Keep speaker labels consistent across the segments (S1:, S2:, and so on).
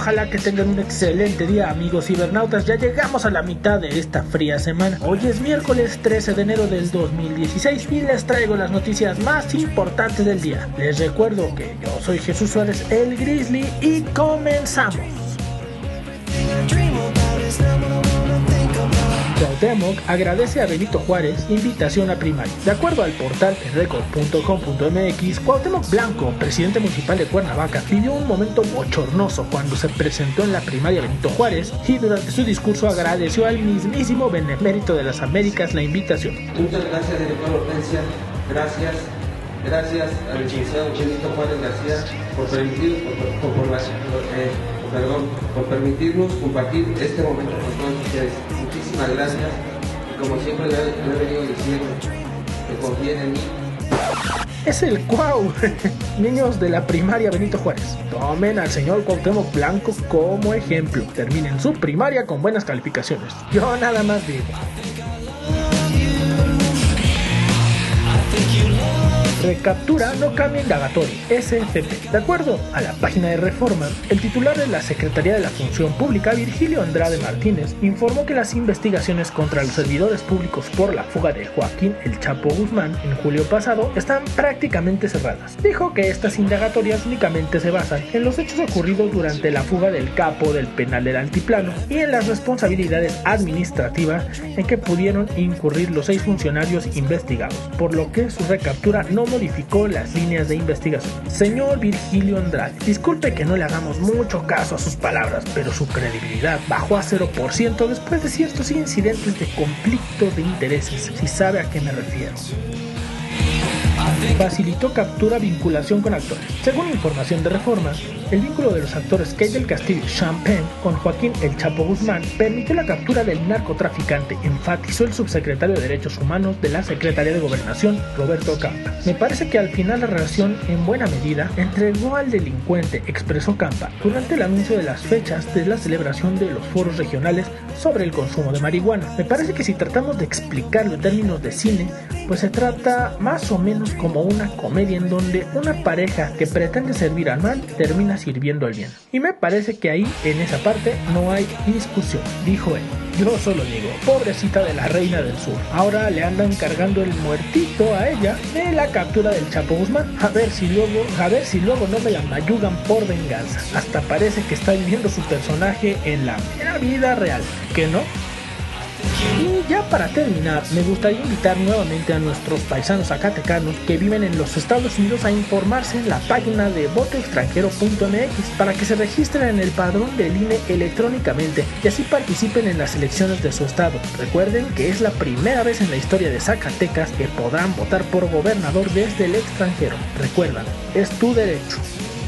S1: Ojalá que tengan un excelente día, amigos cibernautas. Ya llegamos a la mitad de esta fría semana. Hoy es miércoles 13 de enero del 2016 y les traigo las noticias más importantes del día. Les recuerdo que yo soy Jesús Suárez, el Grizzly, y comenzamos. Cuauhtémoc agradece a Benito Juárez invitación a primaria. De acuerdo al portal elrecord.com.mx, Cuauhtémoc Blanco, presidente municipal de Cuernavaca, vivió un momento bochornoso cuando se presentó en la primaria Benito Juárez y durante su discurso agradeció al mismísimo benemérito de las Américas la invitación.
S2: Muchas gracias, director Hortensia. Gracias al licenciado Benito Juárez García por permitirnos compartir este momento con todos ustedes. Muchísimas gracias. Y como siempre le he venido diciendo, que confíen en mí.
S1: Es el Cuau. Niños de la primaria Benito Juárez, tomen al señor Cuauhtémoc Blanco como ejemplo. Terminen su primaria con buenas calificaciones. Yo nada más digo. Recaptura no cambia indagatorio, SFP. De acuerdo a la página de Reforma, el titular de la Secretaría de la Función Pública, Virgilio Andrade Martínez, informó que las investigaciones contra los servidores públicos por la fuga de Joaquín El Chapo Guzmán en julio pasado están prácticamente cerradas. Dijo que estas indagatorias únicamente se basan en los hechos ocurridos durante la fuga del capo del penal del Altiplano y en las responsabilidades administrativas en que pudieron incurrir los 6 funcionarios investigados, por lo que su recaptura no modificó las líneas de investigación. Señor Virgilio Andrade, disculpe que no le hagamos mucho caso a sus palabras, pero su credibilidad bajó a 0% después de ciertos incidentes de conflicto de intereses, si sabe a qué me refiero. Facilitó captura vinculación con actores. Según información de Reforma, el vínculo de los actores Kate del Castillo y Sean Penn con Joaquín El Chapo Guzmán permitió la captura del narcotraficante, enfatizó el subsecretario de Derechos Humanos de la Secretaría de Gobernación, Roberto Campa. Me parece que al final la relación en buena medida entregó al delincuente, expresó Campa, durante el anuncio de las fechas de la celebración de los foros regionales sobre el consumo de marihuana. Me parece que si tratamos de explicarlo en términos de cine, pues se trata más o menos como una comedia en donde una pareja que pretende servir al mal termina sirviendo al bien. Y me parece que ahí, en esa parte, no hay discusión, dijo él. Yo solo digo, pobrecita de la reina del sur. Ahora le andan cargando el muertito a ella de la captura del Chapo Guzmán. A ver si luego no me la mayugan por venganza. Hasta parece que está viviendo su personaje en la vida real, ¿que no? Y ya para terminar, me gustaría invitar nuevamente a nuestros paisanos zacatecanos que viven en los Estados Unidos a informarse en la página de votoextranjero.mx para que se registren en el padrón del INE electrónicamente y así participen en las elecciones de su estado. Recuerden que es la primera vez en la historia de Zacatecas que podrán votar por gobernador desde el extranjero. Recuerda, es tu derecho.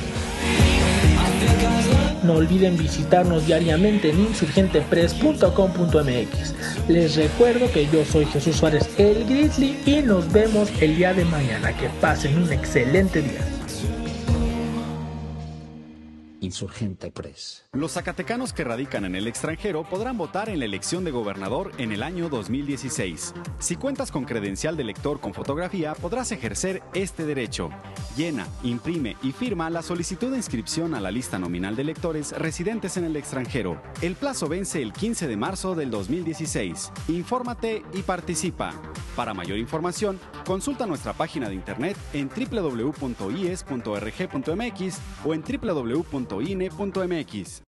S1: No olviden visitarnos diariamente en insurgentepress.com.mx. Les recuerdo que yo soy Jesús Suárez, el Grizzly, y nos vemos el día de mañana. Que pasen un excelente día.
S3: Insurgente Press.
S4: Los zacatecanos que radican en el extranjero podrán votar en la elección de gobernador en el año 2016. Si cuentas con credencial de elector con fotografía, podrás ejercer este derecho. Llena, imprime y firma la solicitud de inscripción a la lista nominal de electores residentes en el extranjero. El plazo vence el 15 de marzo del 2016. Infórmate y participa. Para mayor información, consulta nuestra página de internet en www.ies.org.mx o en www.ine.mx.